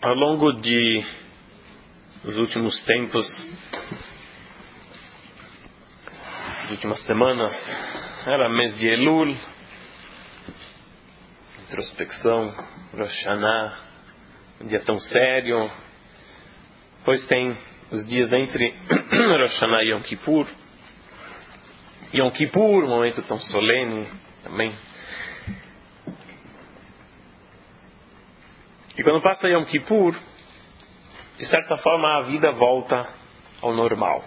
Ao longo dos últimos tempos, das últimas semanas, era mês de Elul, introspecção, Rosh Hashanah, um dia tão sério. Depois tem os dias entre Rosh Hashanah e Yom Kippur. Yom Kippur, um momento tão solene também. E quando passa Yom Kippur, de certa forma a vida volta ao normal.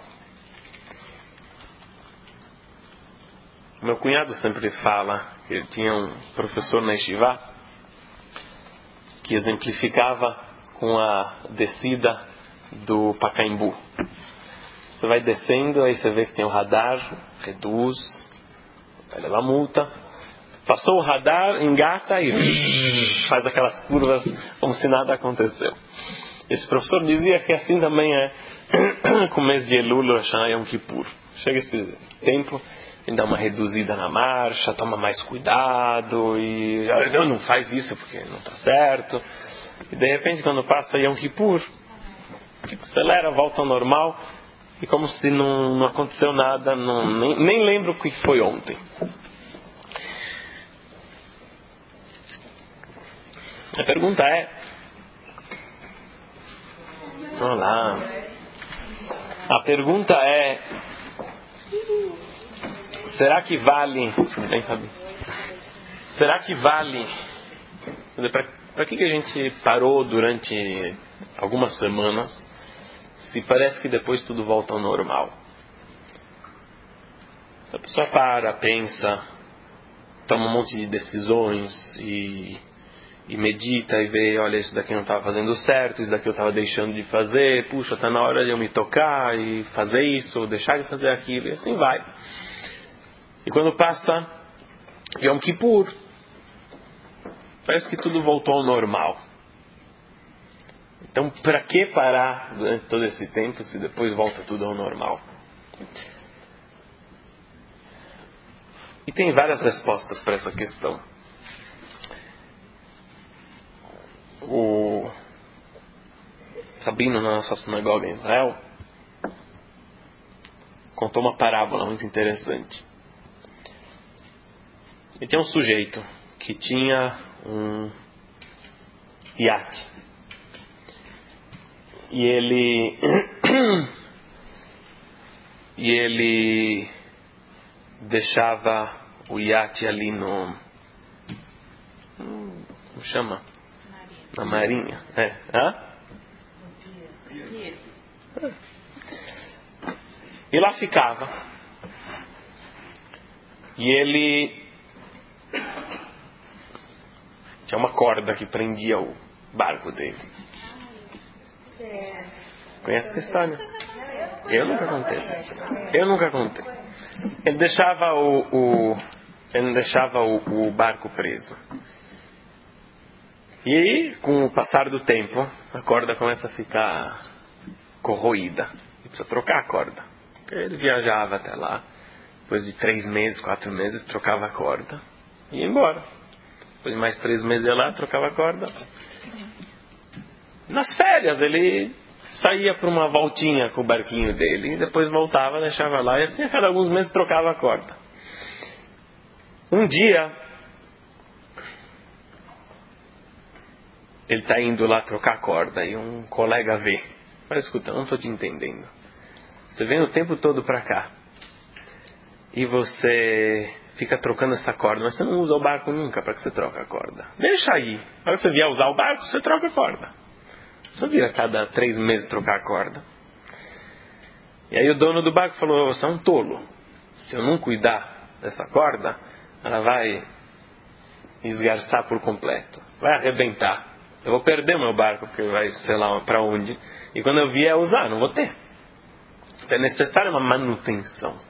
Meu cunhado sempre fala que ele tinha um professor na Yeshiva que exemplificava com a descida do Pacaembu. Você vai descendo, aí você vê que tem o radar, reduz, vai levar multa. Passou o radar, engata e faz aquelas curvas como se nada aconteceu. Esse professor dizia que assim também é com o mês de Elul, Rosh Hashanah e Yom Kippur. Chega esse tempo, ele dá uma reduzida na marcha, toma mais cuidado e não faz isso porque não está certo. E de repente quando passa Yom Kippur, acelera, volta ao normal e como se não aconteceu nada, nem lembro o que foi ontem. A pergunta é... Olá. A pergunta é... Será que vale... Bem, Fabi? Será que vale... Para que a gente parou durante algumas semanas se parece que depois tudo volta ao normal? A pessoa para, pensa, toma um monte de decisões e medita e vê, olha, isso daqui não estava fazendo certo, isso daqui eu estava deixando de fazer, puxa, está na hora de eu me tocar e fazer isso, ou deixar de fazer aquilo, e assim vai. E quando passa Yom Kippur, parece que tudo voltou ao normal. Então, para que parar durante todo esse tempo se depois volta tudo ao normal? E tem várias respostas para essa questão. O rabino na nossa sinagoga em Israel contou uma parábola muito interessante. E tinha um sujeito que tinha um iate. E ele deixava o iate ali no... Como chama? Na marinha. E lá ficava. E ele tinha uma corda que prendia o barco dele. Conhece essa história? Eu nunca contei essa história. Ele deixava o barco preso. E com o passar do tempo, a corda começa a ficar corroída. E precisa trocar a corda. Ele viajava até lá. Depois de 3 meses, 4 meses, trocava a corda. E ia embora. Depois de mais 3 meses ia lá, trocava a corda. Nas férias, ele saía para uma voltinha com o barquinho dele. E depois voltava, deixava lá. E assim, a cada alguns meses, trocava a corda. Um dia... Ele está indo lá trocar a corda e um colega vê. Mas escuta, não estou te entendendo. Você vem o tempo todo para cá. E você fica trocando essa corda. Mas você não usa o barco nunca. Para que você troca a corda? Deixa aí. Para que você vier usar o barco, você troca a corda. Você vira a cada 3 meses trocar a corda. E aí o dono do barco falou, você é um tolo. Se eu não cuidar dessa corda, ela vai esgarçar por completo. Vai arrebentar. Eu vou perder meu barco, porque vai, sei lá, para onde. E quando eu vier usar, não vou ter. Então é necessária uma manutenção.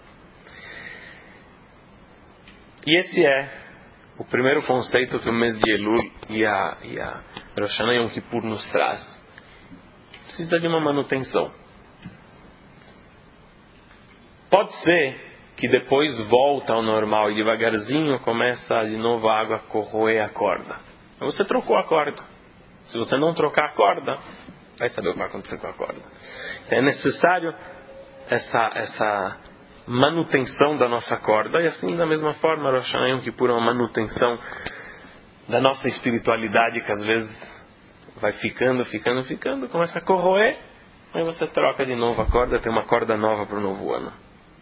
E esse é o primeiro conceito que o mês de Elul e a Rosh Hashanah Yom Kippur nos traz. Precisa de uma manutenção. Pode ser que depois volta ao normal e devagarzinho começa de novo a água a corroer a corda. Então você trocou a corda. Se você não trocar a corda, vai saber o que vai acontecer com a corda. Então é necessário essa manutenção da nossa corda. E assim, da mesma forma, Rosh Hashanah e Yom Kippur é uma manutenção da nossa espiritualidade, que às vezes vai ficando, começa a corroer, aí você troca de novo a corda, tem uma corda nova para o novo ano.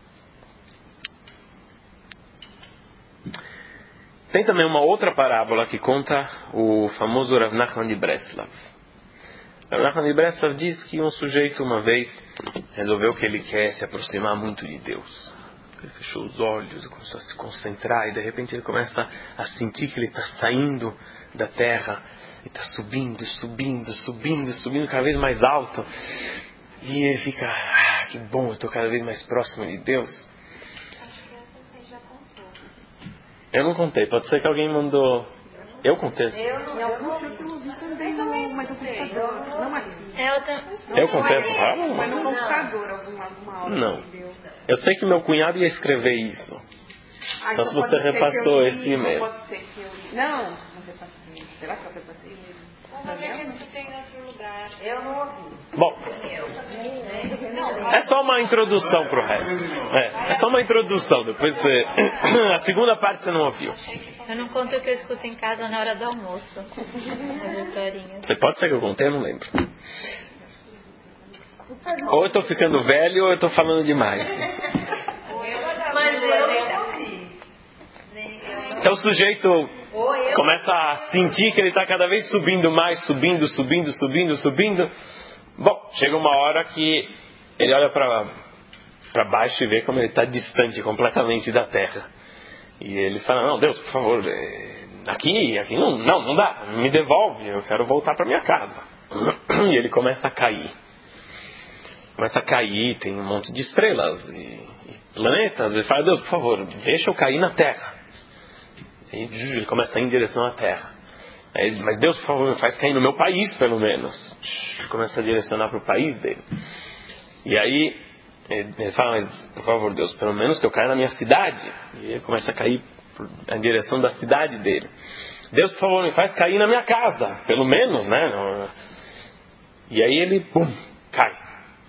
Tem também uma outra parábola que conta o famoso Rav Nachman de Breslav. Rav Nachman de Breslav diz que um sujeito uma vez resolveu que ele quer se aproximar muito de Deus. Ele fechou os olhos e começou a se concentrar, e de repente ele começa a sentir que ele está saindo da terra e está subindo cada vez mais alto, e ele fica, que bom, eu estou cada vez mais próximo de Deus. Eu não contei, pode ser que alguém mandou. Eu contei? Eu contei essa parábola? Mas no computador, alguma hora. Não. Eu sei que meu cunhado ia escrever isso. Só se você repassou esse e-mail. Não repassei. Será que eu repassei mesmo? Mas é que eu escutei em outro lugar. Eu não ouvi. Bom, é só uma introdução pro resto. É só uma introdução. Depois a segunda parte você não ouviu. Eu não conto o que eu escuto em casa na hora do almoço. As historinhas. Você pode ser que eu contei, eu não lembro. Ou eu estou ficando velho ou eu estou falando demais. Mas eu ouvi. Então o sujeito começa a sentir que ele está cada vez subindo mais, subindo. Bom, chega uma hora que ele olha para baixo e vê como ele está distante completamente da terra. E ele fala, não, Deus, por favor, aqui não dá, me devolve, eu quero voltar para minha casa. E ele começa a cair. Tem um monte de estrelas e planetas. Ele fala, Deus, por favor, deixa eu cair na terra. E ele começa a ir em direção à terra. Aí, mas Deus, por favor, me faz cair no meu país, pelo menos. Ele começa a direcionar para o país dele. E aí ele fala, mas, por favor, Deus, pelo menos que eu caia na minha cidade. E ele começa a cair em direção da cidade dele. Deus, por favor, me faz cair na minha casa, pelo menos, né? E aí ele, cai.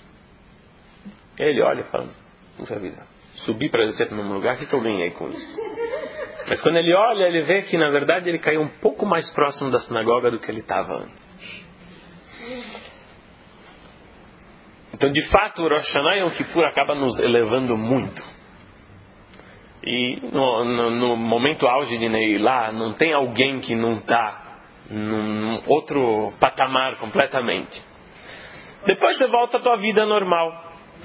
E aí ele olha e fala, puxa vida, subi para descer para o mesmo lugar, o que eu ganhei com isso? Mas quando ele olha, ele vê que na verdade ele caiu um pouco mais próximo da sinagoga do que ele estava antes. Então, de fato, o Rosh Hashanah e Yom Kippur acaba nos elevando muito. E no momento auge de Neilá, não tem alguém que não está num outro patamar completamente. Depois você volta à tua vida normal.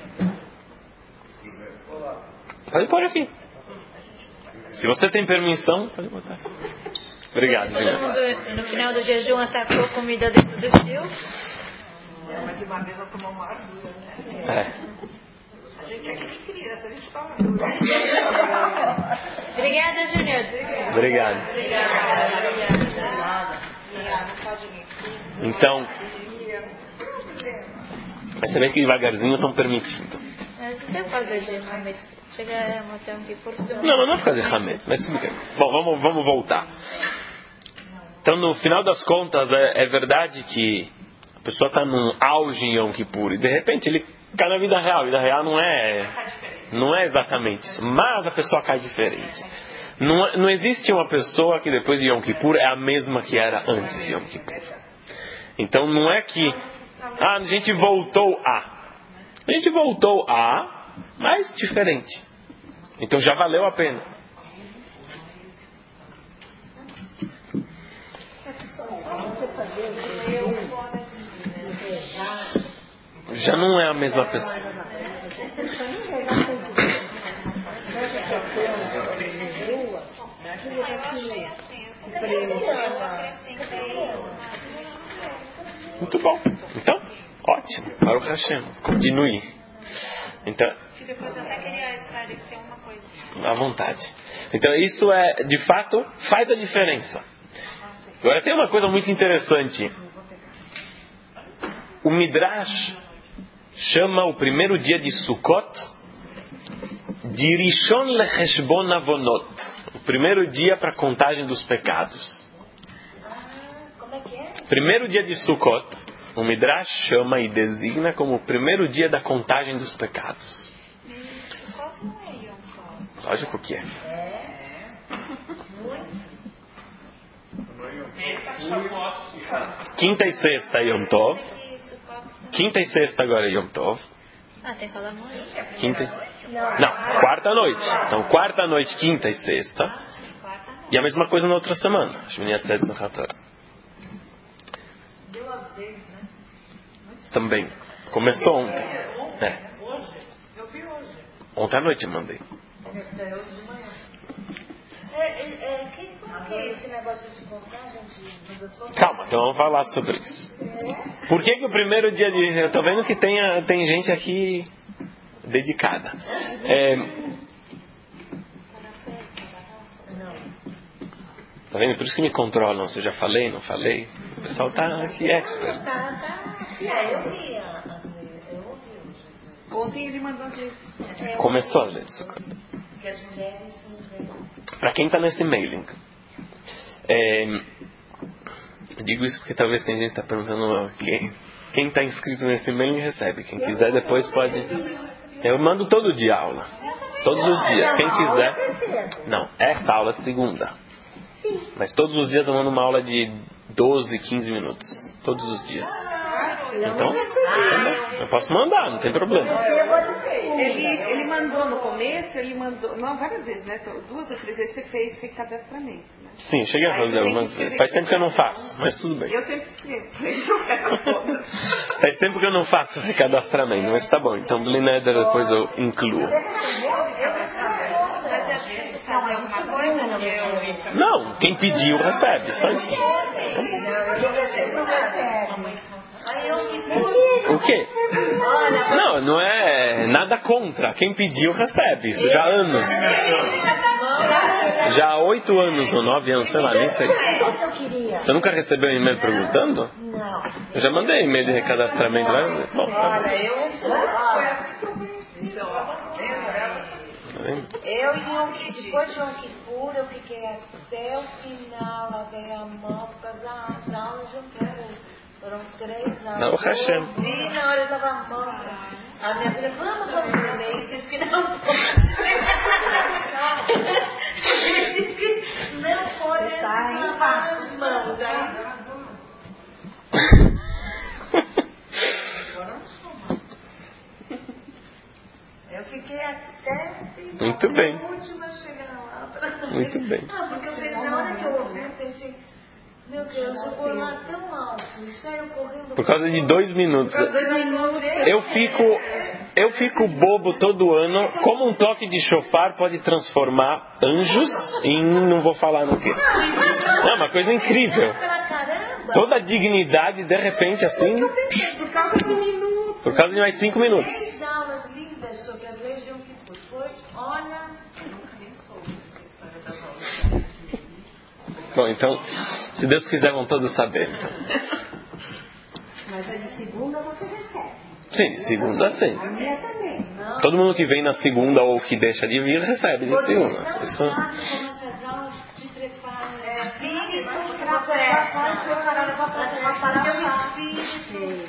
Pode pôr aqui. Se você tem permissão, pode botar. Obrigado, Todo mundo, no final do jejum, atacou comida dentro do fio. Mas de uma vez nós tomamos uma ardura, né? A gente é que nem criança, a gente toma ardura. Obrigada, Júnior. Obrigado. Então, mas você vê que devagarzinho estão permitindo. Não tem fazer de Hametz. Chega até um Kippur. Não é por causa de Hametz, mas tudo bem. Bom, vamos voltar. Então, no final das contas, é verdade que a pessoa está num auge em Yom Kippur e de repente ele cai na vida real. A vida real não é exatamente isso, mas a pessoa cai diferente. Não existe uma pessoa que depois de Yom Kippur é a mesma que era antes de Yom Kippur. Então não é que a gente voltou a. A gente voltou a, mas diferente. Então já valeu a pena. Já não é a mesma pessoa. Muito bom. Então, ótimo. Baruch Hashem. Continue. Então, Depois até queria esclarecer uma coisa. à vontade. Então, isso de fato, faz a diferença. Agora, tem uma coisa muito interessante. O Midrash chama o primeiro dia de Sukkot de Rishon Lecheshbon Avonot. O primeiro dia para a contagem dos pecados. Como é que é? Primeiro dia de Sukkot, o Midrash chama e designa como o primeiro dia da contagem dos pecados. Sukkot não é Yom Tov. Lógico que é. Quinta e sexta é Yom Tov. Quinta e sexta agora é Yom Tov. Tem que falar muito. Quinta e... Não, quarta noite. Então, quarta noite, quinta e sexta. E a mesma coisa na outra semana. Shmini Atzeres no Hatorah. Deu às vezes, né? Também. Começou ontem. Hoje? Eu vi hoje. Ontem à noite eu mandei. Até hoje de manhã. Como que é esse negócio de contagem de... Calma, então vamos falar sobre isso. Por que o primeiro dia de... Eu tô vendo que tem gente aqui dedicada. Tá vendo? Por isso que me controlam. Se eu já falei, não falei. O pessoal tá aqui expert. Eu ouvi hoje. Ontem ele mandou aqui. Começou a ler isso. Que as mulheres não veem. Para quem está nesse mailing, eu digo isso porque talvez tem gente que está perguntando quem está inscrito nesse mailing recebe. Quem quiser depois pode. Eu mando todo dia aula, todos os dias. Quem quiser. Não, essa aula de segunda. Mas todos os dias eu mando uma aula de 12, 15 minutos. Todos os dias. Então, eu posso mandar, não tem problema. Ele mandou no começo, não, várias vezes, né? 2 ou 3 vezes você fez cadastramento, né? Sim, eu cheguei a fazer algumas vezes. Faz tempo que eu não faço, mas tudo bem. Eu sempre Faz tempo que eu não faço recadastramento, mas tá bom. Então, Bli Neder depois eu incluo. Não, quem pediu recebe, só isso. O quê? Não é nada contra. Quem pediu recebe, isso já há anos. Já há 8 anos ou 9 anos, sei lá, nem sei. Você nunca recebeu um e-mail perguntando? Não. Eu já mandei e-mail de recadastramento lá. Bom, tá bom. Depois de Yom Kippur, eu fiquei até o final, lavei a mão, por causa das aulas de foram 3 aulas. Não, Hashem. Eu vi na hora de lavar a mão. A minha filha, vamos ler, e disse que não pode lavar as mãos. Eu fiquei até muito bem. última chegar lá. Muito bem. Porque eu pensei, na hora que eu ouvi, eu pensei, meu Deus, eu vou lá tão alto e saio correndo. Por causa de 2 minutos. Eu fico bobo todo ano. Como um toque de shofar pode transformar anjos em não vou falar no quê. É uma coisa incrível. Toda a dignidade, de repente, assim. Por causa de minutos. Por causa de mais 5 minutos. 3 aulas lindas sobre as leis de Yom Kippur. Foi, olha, eu nunca nem soube essa história das aulas. Bom, então, se Deus quiser, vão todos saber. Então. Mas a de segunda você recebe. Sim, segunda sim. A minha também. Não. Todo mundo que vem na segunda ou que deixa de vir, recebe de segunda. Isso... Como essas aulas te preparam. Para preparar para o espírito.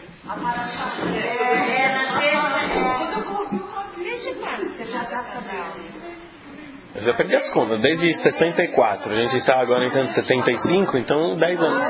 Você já está sabendo. Eu já perdi as contas, desde 64. A gente está agora entrando em 75, então 10 anos.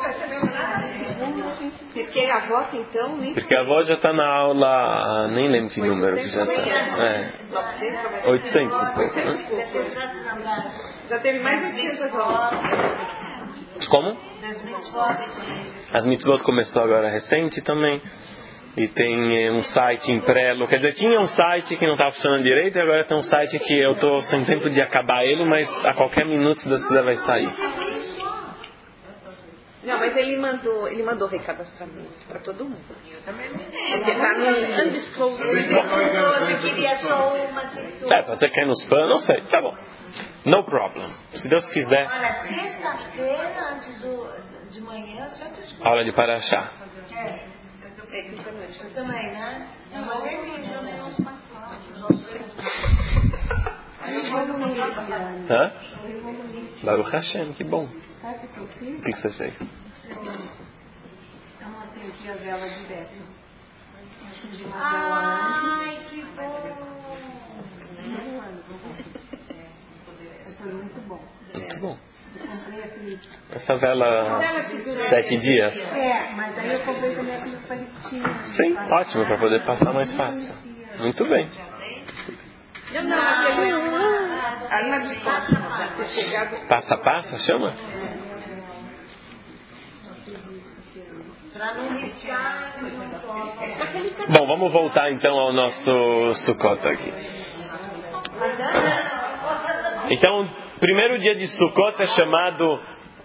Porque a avó, então, nem... Porque a avó já está na aula, nem lembro que número que já está. 800 e pouco, né? Já teve mais de 800 aulas. Como? As mitzvot começou agora recente também. E tem um site em prelo. Quer dizer, tinha um site que não estava funcionando direito e agora tem um site que eu estou sem tempo de acabar ele, mas a qualquer minuto da cidade vai sair. Não, mas ele mandou recadastramento para todo mundo. Eu também mandei. Porque está no undisclosed. Você queria só uma cintura. Pode ser que é no spam, não sei. Tá bom. No problem. Se Deus quiser. Olha, sexta-feira, antes de manhã, eu sempre escuto. Aula de Parashá. Eu também, né? Eu não ouvi, eu nem ouço mais falar. Hã? Baruch Hashem, que bom. O que você fez? Eu não acendi a vela direto. Ai, que bom! Foi muito bom. Muito bom. Essa vela 7 dias? Mas aí eu comprei também aqueles palitinhos. Sim, ótimo, para poder passar mais fácil. Muito bem. Passa, chama? Bom, vamos voltar então ao nosso Sukkot aqui. Então, primeiro dia de Sukkot é chamado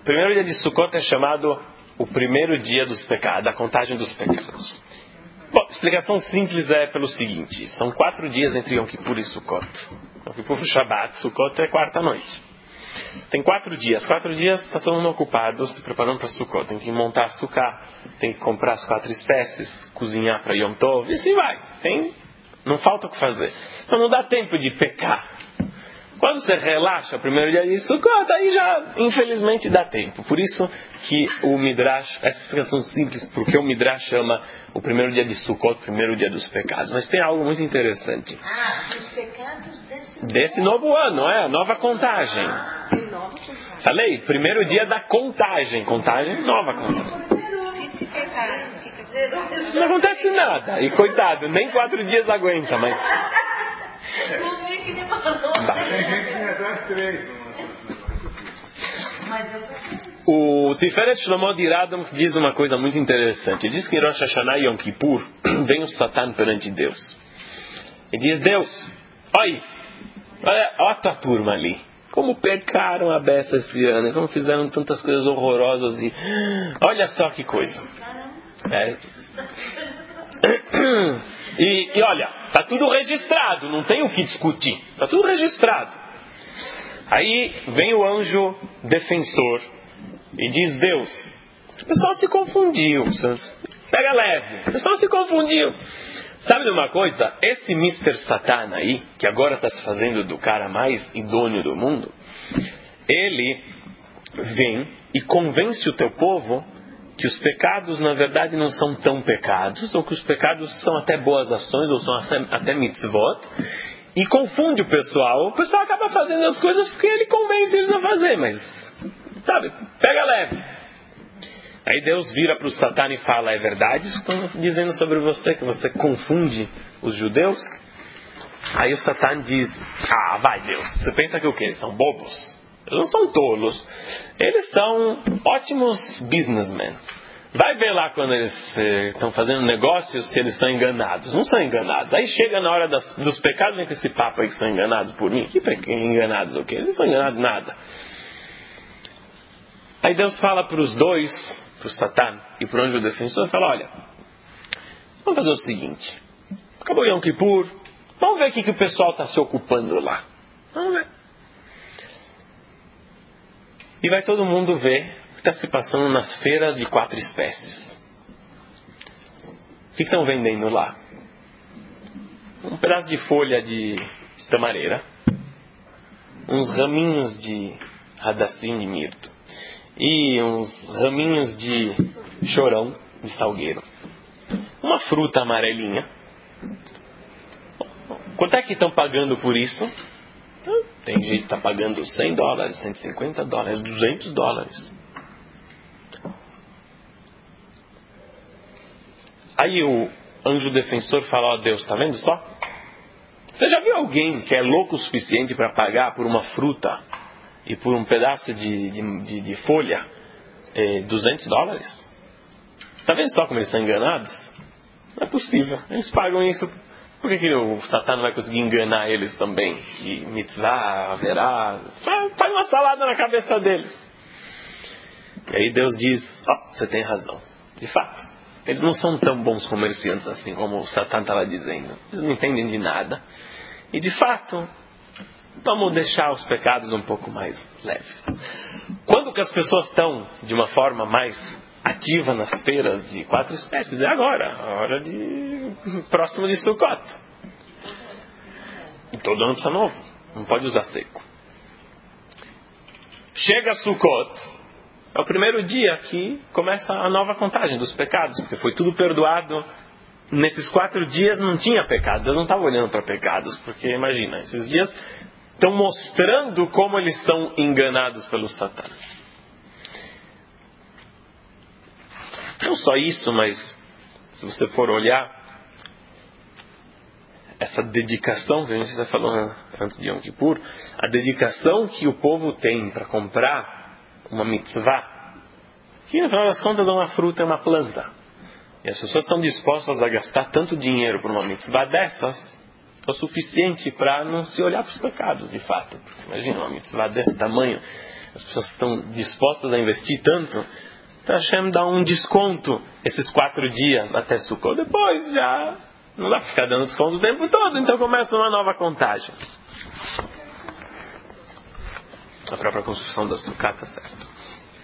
o primeiro dia dos pecados, da contagem dos pecados. Bom, a explicação simples é pelo seguinte: são 4 dias entre Yom Kippur e Sukkot. Yom Kippur e Shabbat, Sukkot é quarta noite. Tem 4 dias. 4 dias está todo mundo ocupado se preparando para Sukkot. Tem que montar açúcar, tem que comprar as 4 espécies, cozinhar para Yom Tov, e assim vai. Não falta o que fazer. Então não dá tempo de pecar. Quando você relaxa o primeiro dia de Sukkot, aí já, infelizmente, dá tempo. Por isso que o Midrash, essa explicação simples, porque o Midrash chama o primeiro dia de Sukkot o primeiro dia dos pecados. Mas tem algo muito interessante. Os pecados desse novo ano, a nova contagem. Falei, primeiro dia da contagem. Contagem, nova contagem. Não acontece nada. E coitado, nem 4 dias aguenta, mas... O Tiferet Shlomo de Radam diz uma coisa muito interessante. Ele diz que em Rosh Hashanah e Yom Kippur vem o Satan perante Deus e diz: Deus, olha a tua turma ali, como pecaram a beça esse ano, como fizeram tantas coisas horrorosas, e olha só que coisa. E olha, está tudo registrado, não tem o que discutir, está tudo registrado. Aí vem o anjo defensor e diz: Deus, o pessoal se confundiu, pega leve, o pessoal se confundiu. Sabe de uma coisa? Esse Mr. Satan aí, que agora está se fazendo do cara mais idôneo do mundo, ele vem e convence o teu povo que os pecados na verdade não são tão pecados, ou que os pecados são até boas ações, ou são até mitzvot, e confunde o pessoal acaba fazendo as coisas porque ele convence eles a fazer, mas, sabe, pega leve. Aí Deus vira para o Satan e fala: é verdade isso que estão dizendo sobre você, que você confunde os judeus? Aí o Satan diz: vai Deus, você pensa que o quê? Eles são bobos? Eles não são tolos, eles são ótimos businessmen. Vai ver lá quando eles estão fazendo negócios se eles são enganados. Não são enganados. Aí chega na hora dos pecados, vem com esse papo aí que são enganados por mim. Que enganados o quê? Eles não são enganados nada. Aí Deus fala para os dois, para o Satan e para o anjo defensor, fala: olha, vamos fazer o seguinte, acabou Yom Kippur, vamos ver o que o pessoal está se ocupando lá. Vamos ver. E vai todo mundo ver o que está se passando nas feiras de 4 espécies. O que estão vendendo lá? Um pedaço de folha de tamareira, uns raminhos de radassim de mirto e uns raminhos de chorão de salgueiro, uma fruta amarelinha. Quanto é que estão pagando por isso? Tem gente que está pagando $100, $150, $200. Aí o anjo defensor fala: ó Deus, está vendo só? Você já viu alguém que é louco o suficiente para pagar por uma fruta e por um pedaço de folha $200? Está vendo só como eles são enganados? Não é possível. Eles pagam isso. Por que o Satan não vai conseguir enganar eles também? Que mitzvah haverá. Faz uma salada na cabeça deles. E aí Deus diz: você tem razão. De fato, eles não são tão bons comerciantes assim como o Satan estava dizendo. Eles não entendem de nada. E de fato, vamos deixar os pecados um pouco mais leves. Quando que as pessoas estão de uma forma mais ativa nas feiras de 4 espécies? É agora, a hora próximo de Sukkot. Todo ano precisa novo. não pode usar seco. Chega Sukkot, é o primeiro dia que começa a nova contagem dos pecados, porque foi tudo perdoado. Nesses 4 dias não tinha pecado. Eu não estava olhando para pecados, porque imagina, esses dias estão mostrando como eles são enganados pelo Satã. Não só isso, mas se você for olhar essa dedicação que a gente está falando antes de Yom Kippur, a dedicação que o povo tem para comprar uma mitzvah, que no final das contas é uma fruta, é uma planta. E as pessoas estão dispostas a gastar tanto dinheiro por uma mitzvah dessas, é o suficiente para não se olhar para os pecados, de fato. Porque imagina, uma mitzvah desse tamanho, as pessoas estão dispostas a investir tanto, então Hashem dá um desconto esses 4 dias até Sukkot. Depois já não dá para ficar dando desconto o tempo todo, então começa uma nova contagem. A própria construção da Sukkah está certo.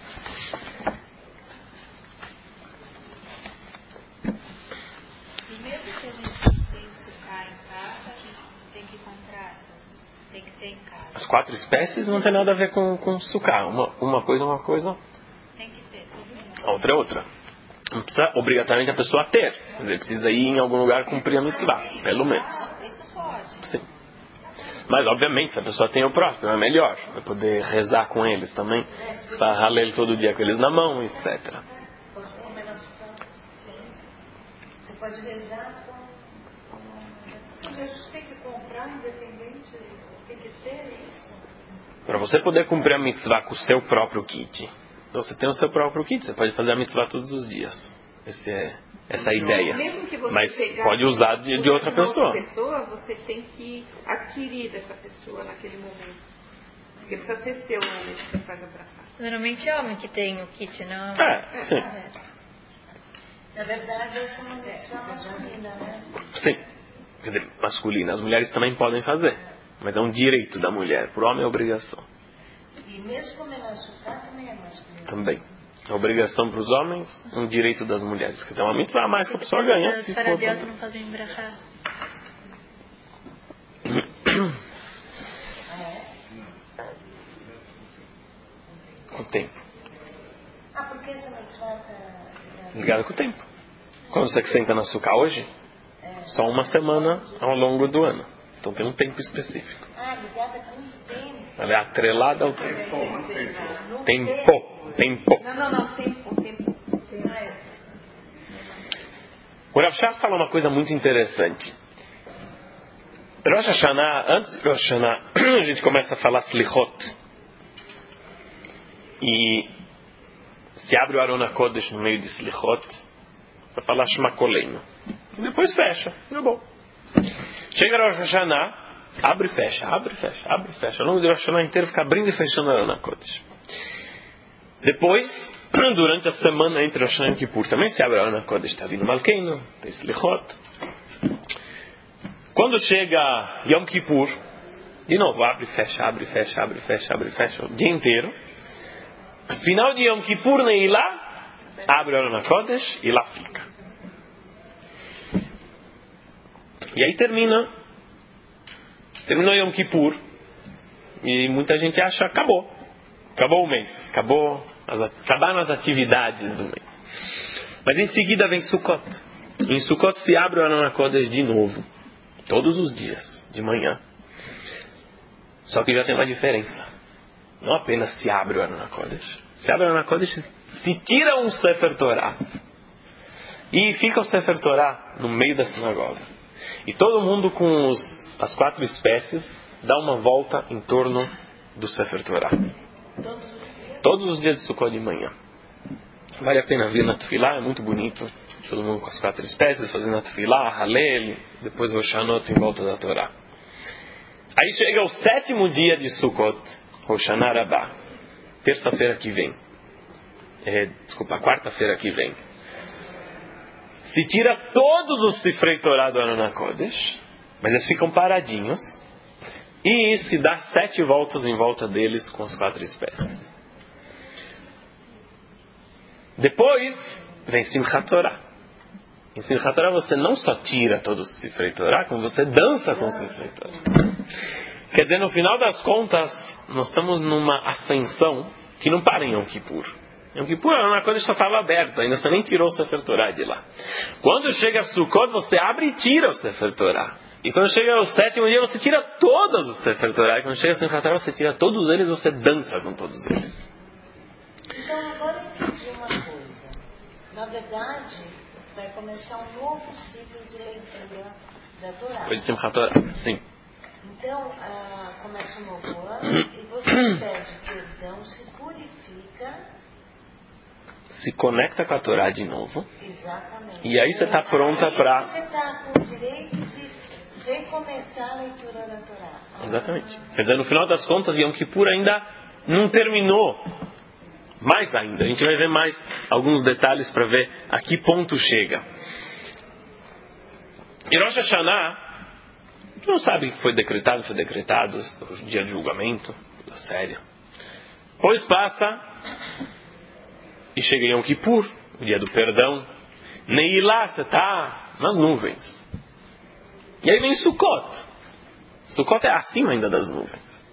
As 4 espécies não tem nada a ver com sukkah. Uma coisa. Tem que ter. A outra é outra. Não precisa obrigatoriamente a pessoa ter. Quer dizer, precisa ir em algum lugar cumprir a mitzvah. Pelo menos. Isso pode. Sim. Mas, obviamente, se a pessoa tem o próximo, é melhor. Vai poder rezar com eles também. Estar halel todo dia com eles na mão, etc. Você pode rezar com... Você tem que comprar independente, tem que ter isso. Para você poder cumprir a mitzvah com o seu próprio kit. Então você tem o seu próprio kit, você pode fazer a mitzvah todos os dias. Essa é a ideia. Mas pode usar de outra pessoa. Você tem que adquirir dessa pessoa naquele momento. Porque precisa ser seu no momento que você faz a brachá. Normalmente é homem que tem o kit, não? Sim. Na verdade, essa é uma mitzvah masculina, né? Sim. Quer dizer, masculina. As mulheres também podem fazer. Mas é um direito da mulher. Por homem é obrigação. E mesmo como ela açúcar também é masculina. Também. É obrigação para os homens, um direito das mulheres. Quer dizer, é uma mitzvah a mais que a pessoa ganha. Os paradeutas não fazem brachá. Com o tempo. Porque essa mitzvah está... Ligado com o tempo. Quando você senta no açúcar hoje, só uma semana ao longo do ano. Então tem um tempo específico. Ligada com o tempo. Ela é atrelada ao tempo. Tempo. Não, tempo. O Rav Shach fala uma coisa muito interessante. Rosh Hashanah, antes de Rosh Hashanah, a gente começa a falar Slichot. E se abre o Aron HaKodesh no meio de Slichot para falar Shema Koleinu. E depois fecha. Tá bom. Chega Rosh Hashanah, abre e fecha. Ao longo do Rosh Hashanah inteiro fica abrindo e fechando o Aron HaKodesh. Depois, durante a semana entre Rosh Hashanah e Kippur, também se abre o Aron HaKodesh. Está vindo Malkeinu, tem Slichot. Quando chega Yom Kippur, de novo, abre e fecha o dia inteiro. Final de Yom Kippur, Neilá, abre o Aron HaKodesh e lá fica. E aí terminou Yom Kippur e muita gente acha acabou o mês, acabaram as atividades do mês. Mas em seguida vem Sukkot. Em Sukkot se abre o Aron HaKodesh de novo, todos os dias, de manhã. Só que já tem uma diferença. Não apenas se abre o Aron HaKodesh. Se abre o Aron HaKodesh, se tira um Sefer Torah e fica o Sefer Torah no meio da sinagoga. E todo mundo com as 4 espécies dá uma volta em torno do Sefer Torah. Todos os dias de Sukkot de manhã. Vale a pena vir na Tefilá, é muito bonito. Todo mundo com as 4 espécies, fazendo a Tefilá, Halel, depois o Hoshanot em volta da Torá. Aí chega o 7º dia de Sukkot, Hoshana Rabbah, terça-feira que vem. Quarta-feira que vem. Se tira todos os Sifrei Torah do Aron HaKodesh, mas eles ficam paradinhos, e se dá 7 voltas em volta deles com as 4 espécies. Depois vem Simchat Torah. Em Simchat Torah você não só tira todos os Sifrei Torah, como você dança com os Sifrei Torah. Quer dizer, no final das contas, nós estamos numa ascensão que não para em Yom Kippur. Yom Kippur era uma coisa que só estava aberta, ainda você nem tirou o Sefer Torah de lá. Quando chega a Sukkot, você abre e tira o Sefer Torah. E quando chega o 7º dia, você tira todos os Sefer Torah. E quando chega a Simchat Torah, você tira todos eles, você dança com todos eles. Então agora eu entendi uma coisa. Na verdade, vai começar um novo ciclo de leitura da Torá. Depois de Simchat Torah, sim. Então, começa um novo ano e você pede perdão, se purifica. Se conecta com a Torá de novo. Exatamente. E aí você está pronta para... Você está com o direito de recomeçar a leitura da Torá. Exatamente. Quer dizer, no final das contas, Yom Kippur ainda não terminou. Mais ainda. A gente vai ver mais alguns detalhes para ver a que ponto chega. E Rosh Hashanah, não sabe o que foi decretado, o dia de julgamento, da série. Pois passa e chega Yom Kippur, o dia do perdão. Neilá, você está nas nuvens. E aí vem Sukkot. Sukkot é acima ainda das nuvens.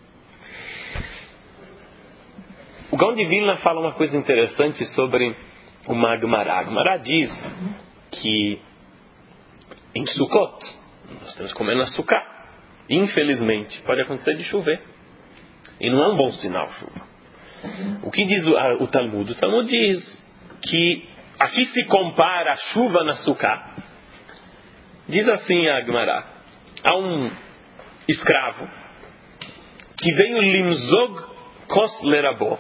O Gaon de Vilna fala uma coisa interessante sobre o Gemara. A Gemara diz que em Sukkot nós temos que comer no açúcar. Infelizmente, pode acontecer de chover. E não é um bom sinal chuva. O que diz o Talmud? O Talmud diz que aqui se compara a chuva no açúcar. Diz assim a Gemara. Há um escravo que veio limzog kos lerabó.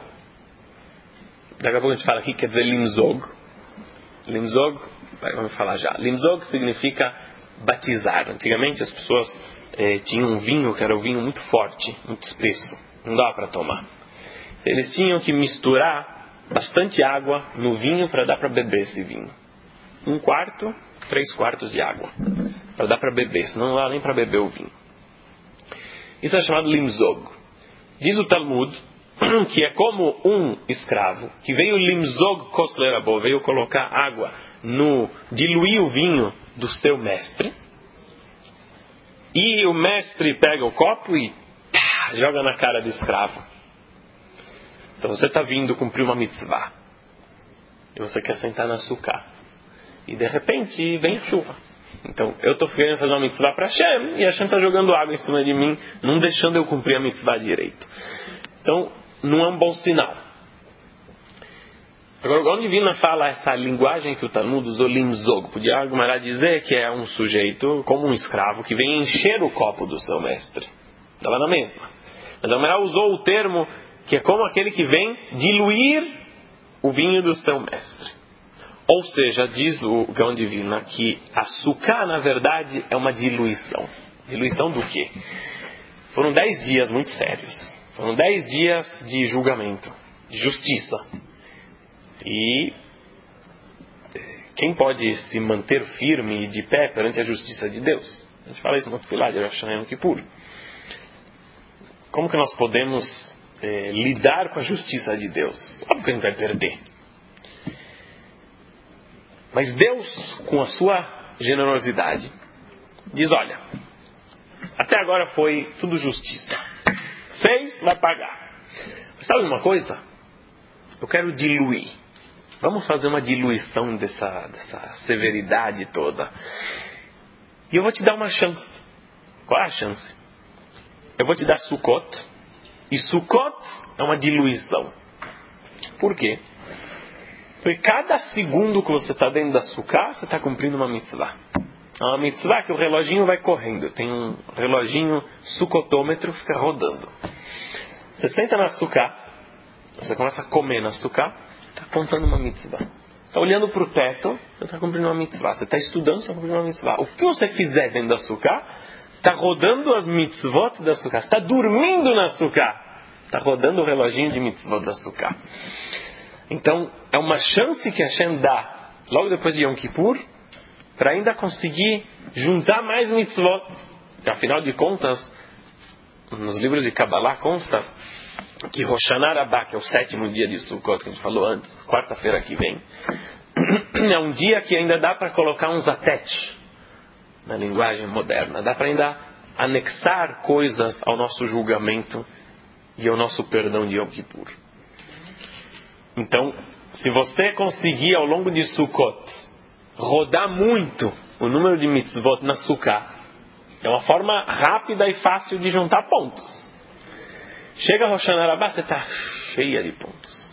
Daqui a pouco a gente fala aqui, quer dizer limzog. Limzog, vamos falar já. Limzog significa batizar. Antigamente as pessoas tinham um vinho que era um vinho muito forte, muito espesso. Não dava para tomar. Então, eles tinham que misturar bastante água no vinho para dar para beber esse vinho. 1/4, 3/4 de água. Para dar para beber, senão não dá nem para beber o vinho. Isso é chamado limzog. Diz o Talmud que é como um escravo que veio limzog kos lerabó, veio colocar água diluir o vinho do seu mestre, e o mestre pega o copo e joga na cara do escravo. Então você está vindo cumprir uma mitzvah e você quer sentar na sukkah e de repente vem a chuva. Então eu estou querendo fazer uma mitzvah para Hashem e Hashem está jogando água em cima de mim, não deixando eu cumprir a mitzvah direito. Então não é um bom sinal. Agora, o Gaon de Vilna fala essa linguagem que o Talmud usou, limzog. Podia a dizer que é um sujeito, como um escravo, que vem encher o copo do seu mestre. Estava na mesma. Mas a Gemara usou o termo que é como aquele que vem diluir o vinho do seu mestre. Ou seja, diz o Gaon de Vilna que a sukkah, na verdade, é uma diluição. Diluição do quê? Foram 10 dias muito sérios. Foram 10 dias de julgamento, de justiça. E quem pode se manter firme e de pé perante a justiça de Deus? A gente fala isso no Tefilá de Rosh Hashanah Yom Kippur. Como que nós podemos lidar com a justiça de Deus? Óbvio que a gente vai perder. Mas Deus, com a sua generosidade, diz, olha, até agora foi tudo justiça. Fez, vai pagar. Mas sabe uma coisa? Eu quero diluir. Vamos fazer uma diluição dessa severidade toda. E eu vou te dar uma chance. Qual é a chance? Eu vou te dar Sukkot. E Sukkot é uma diluição. Por quê? Porque cada segundo que você está dentro da Sukkah, você está cumprindo uma mitzvah. É uma mitzvah que o reloginho vai correndo. Tem um reloginho sucotômetro, fica rodando. Você senta na Sukkah, você começa a comer na Sukkah, está contando uma mitzvah. Está olhando para o teto, você está cumprindo uma mitzvah. Você está estudando, você está cumprindo uma mitzvah. O que você fizer dentro da Sukkah, está rodando as mitzvot da Sukkah. Você está dormindo na Sukkah, está rodando o reloginho de mitzvot da Sukkah. Então, é uma chance que Hashem dá, logo depois de Yom Kippur, para ainda conseguir juntar mais mitzvot. Afinal de contas, nos livros de Kabbalah consta que Rosh Hashanah Rabbah, que é o 7º dia de Sukkot, que a gente falou antes, quarta-feira que vem, é um dia que ainda dá para colocar uns atet na linguagem moderna. Dá para ainda anexar coisas ao nosso julgamento e ao nosso perdão de Yom Kippur. Então, se você conseguir ao longo de Sukkot rodar muito o número de mitzvot na Sukkah, é uma forma rápida e fácil de juntar pontos. Chega a Rosh Hashanah, você está cheia de pontos.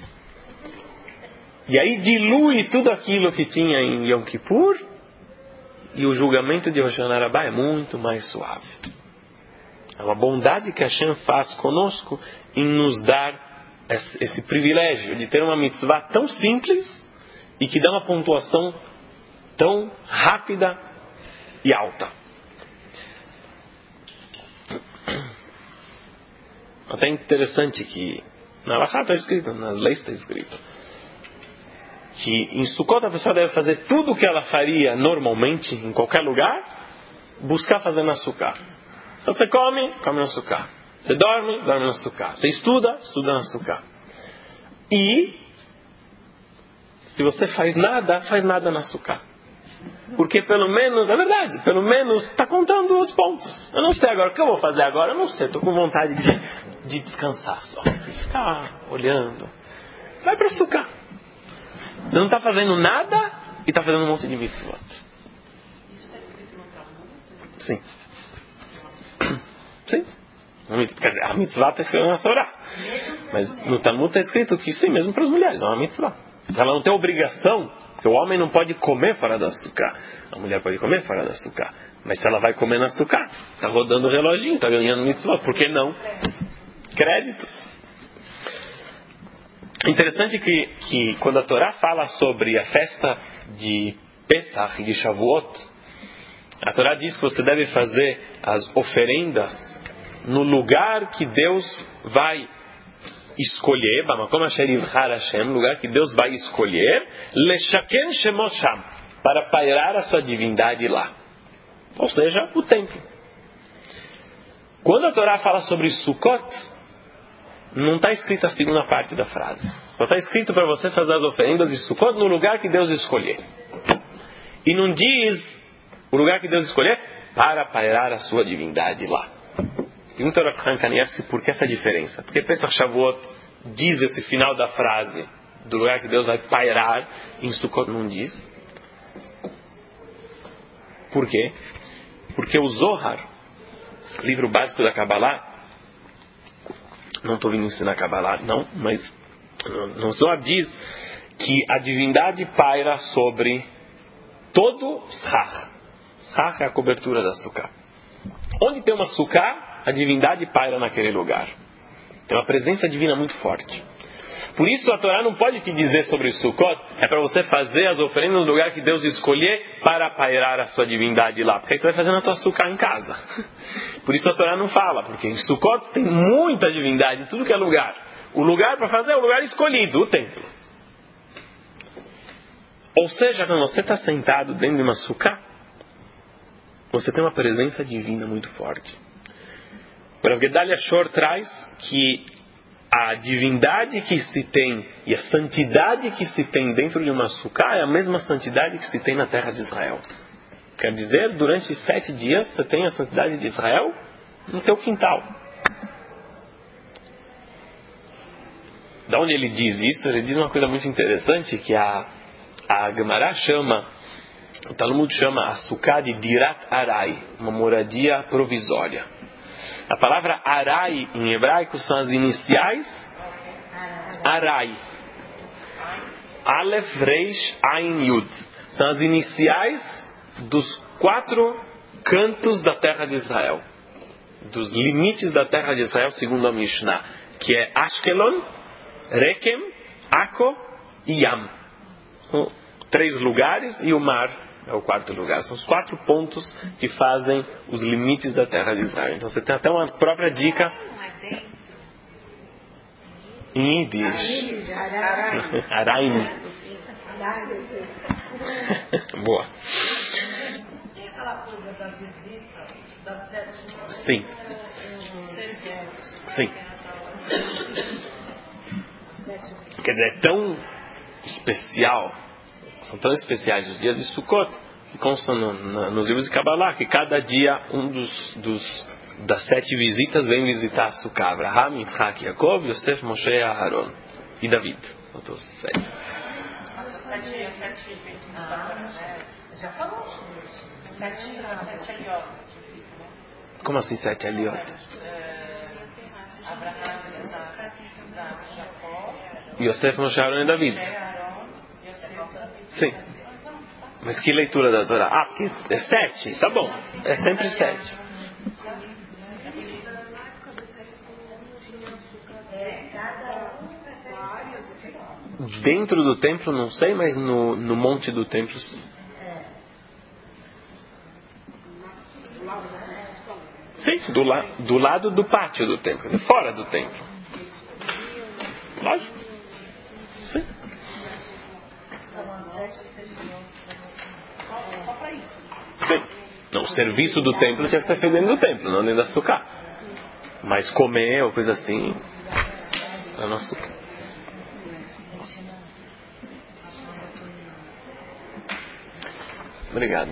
E aí dilui tudo aquilo que tinha em Yom Kippur, e o julgamento de Rosh Hashanah é muito mais suave. É uma bondade que Hashem faz conosco em nos dar esse privilégio de ter uma mitzvah tão simples e que dá uma pontuação tão rápida e alta. Até interessante que na Halachá está escrito, nas leis está escrito, que em Sukkot a pessoa deve fazer tudo o que ela faria normalmente em qualquer lugar, buscar fazer na Sukkah. Então você come na Sukkah. Você dorme na Sukkah. Você estuda na Sukkah. E se você faz nada na Sukkah. Porque pelo menos, é verdade, pelo menos está contando os pontos. Eu não sei agora o que eu vou fazer agora, eu não sei, estou com vontade de descansar só. Assim, ficar olhando. Vai para Sukkah. Você não está fazendo nada e está fazendo um monte de mitzvot. Sim. Sim. Quer dizer, a mitzvah está escrita na Torá. Mas no Talmud está escrito que sim, mesmo para as mulheres, é uma mitzvah. Ela não tem obrigação, porque o homem não pode comer fora da Sukkah. A mulher pode comer fora da Sukkah. Mas se ela vai comer na Sukkah, está rodando o reloginho, está ganhando mitzvah. Por que não? Créditos. Interessante que quando a Torá fala sobre a festa de Pesach e de Shavuot, a Torá diz que você deve fazer as oferendas no lugar que Deus vai escolher, no lugar que Deus vai escolher, Leshaken Shemot Sham, para pairar a sua divindade lá. Ou seja, o templo. Quando a Torá fala sobre Sukkot, não está escrita a segunda parte da frase. Só está escrito para você fazer as oferendas de Sukkot no lugar que Deus escolher. E não diz o lugar que Deus escolher para pairar a sua divindade lá. Pergunta ao Rav Kanievsky por que essa diferença. Porque Pesach Shavuot diz esse final da frase do lugar que Deus vai pairar, em Sukkot não diz. Por quê? Porque o Zohar, livro básico da Kabbalah, não estou vindo ensinar Kabbalah, não, mas no Zohar diz que a divindade paira sobre todo Shach. Shach é a cobertura da Sukkah. Onde tem uma Sukkah, a divindade paira naquele lugar. Tem uma presença divina muito forte. Por isso a Torá não pode te dizer sobre Sukkot, é para você fazer as oferendas no lugar que Deus escolher para pairar a sua divindade lá. Porque aí você vai fazer na tua Sukkah em casa. Por isso a Torá não fala, porque em Sukkot tem muita divindade, tudo que é lugar. O lugar para fazer é o lugar escolhido, o templo. Ou seja, quando você está sentado dentro de uma Sukkah, você tem uma presença divina muito forte. O Rav Gedalia Shor traz que a divindade que se tem e a santidade que se tem dentro de uma Sukkah é a mesma santidade que se tem na terra de Israel. Quer dizer, durante 7 dias você tem a santidade de Israel no teu quintal. Da onde ele diz isso? Ele diz uma coisa muito interessante, que a Gemara chama, o Talmud chama a Sukkah de Dirat Arai, uma moradia provisória. A palavra Arai em hebraico são as iniciais Arai. Aleph, Reish, Ain, Yud. São as iniciais dos 4 cantos da terra de Israel. Dos limites da terra de Israel, segundo a Mishnah. Que é Ashkelon, Rekem, Akko e Yam. São 3 lugares e o mar é o 4º lugar. São os 4 pontos que fazem os limites da terra de Israel. Então você tem até uma própria dica em Yiddish. Araim. Boa. Tem aquela coisa da visita das 7 Sim. Sim. Quer dizer, é tão especial, são tão especiais os dias de Sukkot, que consta nos livros de Kabbalah, que cada dia das 7 visitas vem visitar a Sukkah. Abraham, Yitzhak, Yaakov, Yosef, Moshe, Aharon e David. Faltou 7. Já falou. 7 aliot. Como assim 7 aliot? Abraham, Jacó, Yosef, Moshe, Aharon e David. Sim. Mas que leitura da Torá? Porque é 7. Tá bom. É sempre 7. Dentro do templo, não sei, mas no monte do templo, sim. Sim, do lado do pátio do templo, fora do templo. Lógico. Sim. Sim. Não, o serviço do templo tinha que ser feito dentro do templo, não dentro da Sukkah. Mas comer ou coisa assim, é na Sukkah. Obrigado.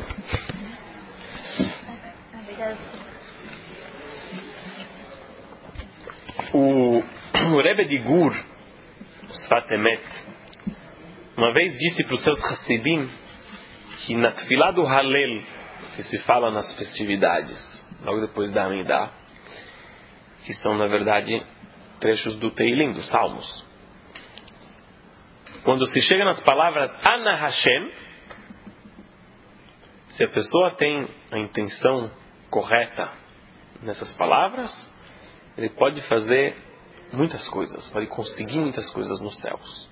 O Rebbe de Gur, o Sfat Emet, uma vez disse para os seus Hassidim que na Tefilá do Halel, que se fala nas festividades, logo depois da Amidah, que são na verdade trechos do Teilim, dos Salmos, quando se chega nas palavras Ana Hashem, se a pessoa tem a intenção correta nessas palavras, ele pode fazer muitas coisas, pode conseguir muitas coisas nos céus.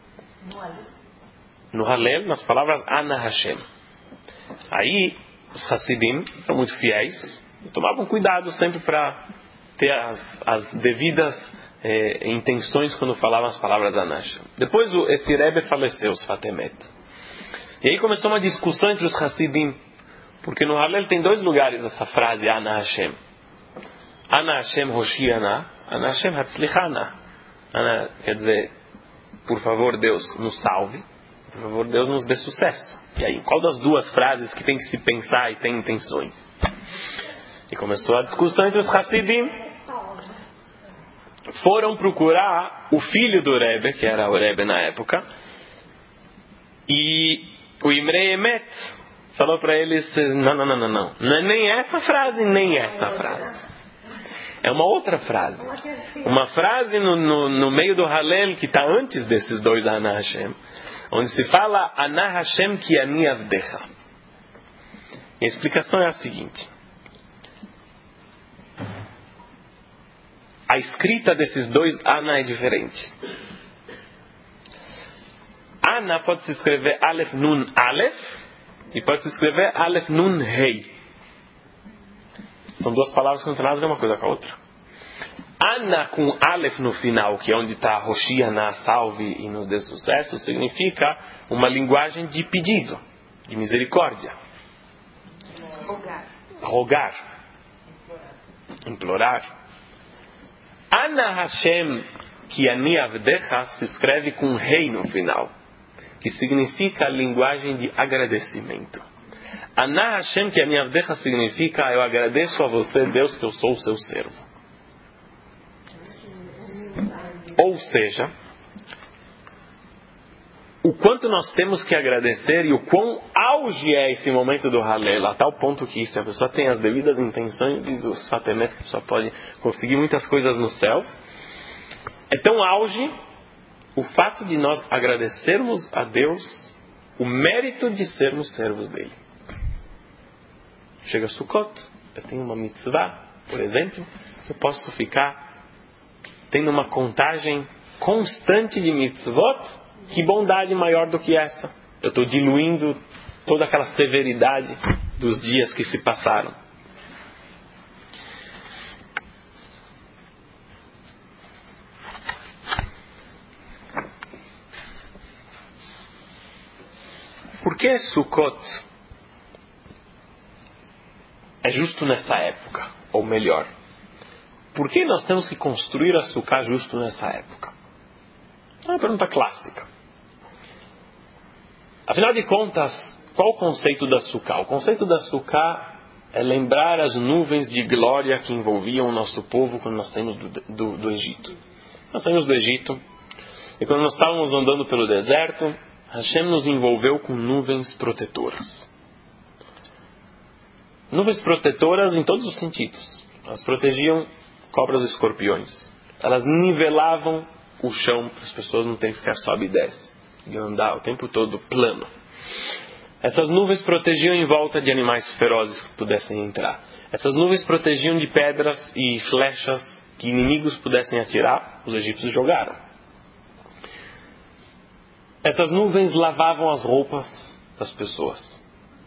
No Halel, nas palavras Ana Hashem. Aí, os Hassidim são muito fiéis, tomavam cuidado sempre para ter as devidas intenções quando falavam as palavras Ana Hashem. Depois esse Rebbe faleceu, os Sfat Emet. E aí começou uma discussão entre os Hassidim, porque no Halel tem 2 lugares essa frase Ana Hashem. Ana Hashem Hoshiana, Ana Hashem Hatzlichana. Ana quer dizer, por favor Deus nos salve, por favor Deus nos dê sucesso. E aí, qual das 2 frases que tem que se pensar e tem intenções? E começou a discussão entre os Hassidim. Foram procurar o filho do Rebbe, que era o Rebbe na época, e o Imrei Emet falou para eles, não é nem essa frase, nem essa frase. É uma outra frase. Uma frase no meio do Halel que está antes desses 2 Ana Hashem, onde se fala Ana Hashem ki ani avdecha. E a explicação é a seguinte: a escrita desses 2 Ana é diferente. Ana pode se escrever Aleph Nun Aleph e pode se escrever Aleph Nun Hei. São 2 palavras que não tem nada a ver uma coisa com a outra. Ana com Aleph no final, que é onde está Hoshiana, salve e nos dê sucesso, significa uma linguagem de pedido, de misericórdia. Rogar. Implorar. Ana Hashem ki ani avdecha se escreve com rei no final, que significa a linguagem de agradecimento. Ana Hashem ki ani avdecha significa eu agradeço a você, Deus, que eu sou o seu servo. Ou seja, o quanto nós temos que agradecer e o quão auge é esse momento do Halel, a tal ponto que se a pessoa tem as devidas intenções, diz os Sfat Emet, que a pessoa pode conseguir muitas coisas no céu. É tão auge o fato de nós agradecermos a Deus o mérito de sermos servos dele. Chega Sukkot, eu tenho uma mitzvah, por exemplo, que eu posso ficar tendo uma contagem constante de mitzvot. Que bondade maior do que essa? Eu estou diluindo toda aquela severidade dos dias que se passaram. Por que Sukkot é justo nessa época? Ou melhor, por que nós temos que construir a Sukkah justo nessa época? É uma pergunta clássica. Afinal de contas, qual o conceito da Sukkah? O conceito da Sukkah é lembrar as nuvens de glória que envolviam o nosso povo quando nós saímos do Egito. Nós saímos do Egito e quando nós estávamos andando pelo deserto, Hashem nos envolveu com nuvens protetoras. Nuvens protetoras em todos os sentidos. Elas protegiam cobras e escorpiões. Elas nivelavam o chão para as pessoas não terem que ficar sobe e desce, de andar o tempo todo plano. Essas nuvens protegiam em volta de animais ferozes que pudessem entrar. Essas nuvens protegiam de pedras e flechas que inimigos pudessem atirar. Os egípcios jogaram. Essas nuvens lavavam as roupas das pessoas.